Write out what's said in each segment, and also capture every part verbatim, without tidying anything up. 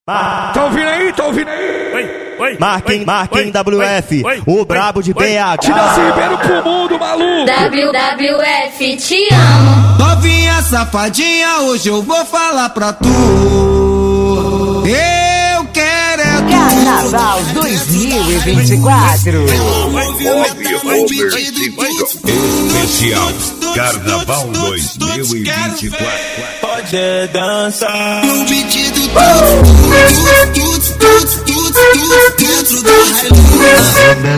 Tá ouvindo aí? Tá ouvindo aí? Oi, oi, Marquem, Marquem oi, W F, oi, o oi, brabo de oi, B H. Tira esse Ribeiro pro mundo, maluco! W W F, te amo. Novinha safadinha, hoje eu vou falar pra tu. Eu quero é tu. Carnaval dois mil e vinte e quatro. Especial Carnaval dois mil e vinte e quatro. Pode dançar no pedido tudo, tudo, tudo, tudo, tudo dentro da Hilux.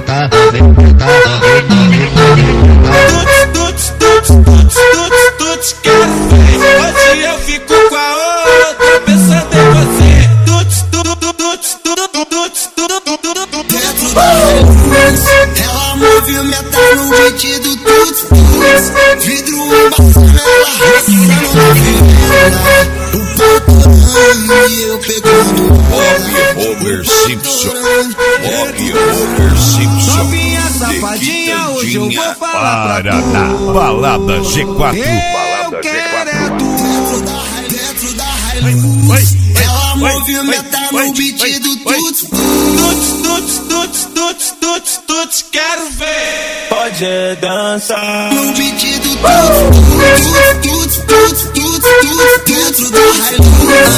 Tudo, tudo, tudo, tudo, tudo, quero ver. Hoje eu fico com a outra pensando em você. Tudo, tudo, tudo, tudo, tudo, tudo dentro da Hilux. Ela movimenta no pedido tudo, tudo. Vidro embaçado, ela roça no vela. O patrão e eu pegando Bob Homer Simpson. Bob Homer Simpson. Novinha safadinha, hoje eu vou falar pra tu. Paraná, Balada G quatro. Eu quero é tu dentro da Hilux. Ela movimenta no beat do tuts, tuts, tuts, tuts, tuts, tuts, tuts, quero ver. Pode dançar no beat do tuts, tuts, tuts, tuts, tuts, dentro da Hilux.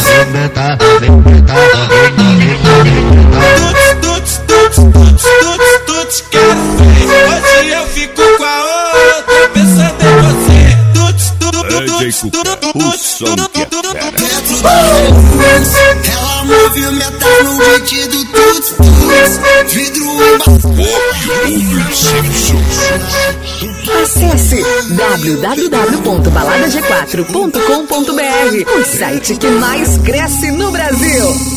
Tuts, tuts, tuts, tuts, tuts, quero ver. Hoje eu fico com a outra pensando em você. Tuts, tuts, tuts, O som que é fera. dentro da Hilux. Ela movimenta no beat do tuts, tuts. Vidro embaçado. Bob Homer Simpson. Acesse w w w ponto balada g quatro ponto com ponto b r, o site que mais cresce no Brasil.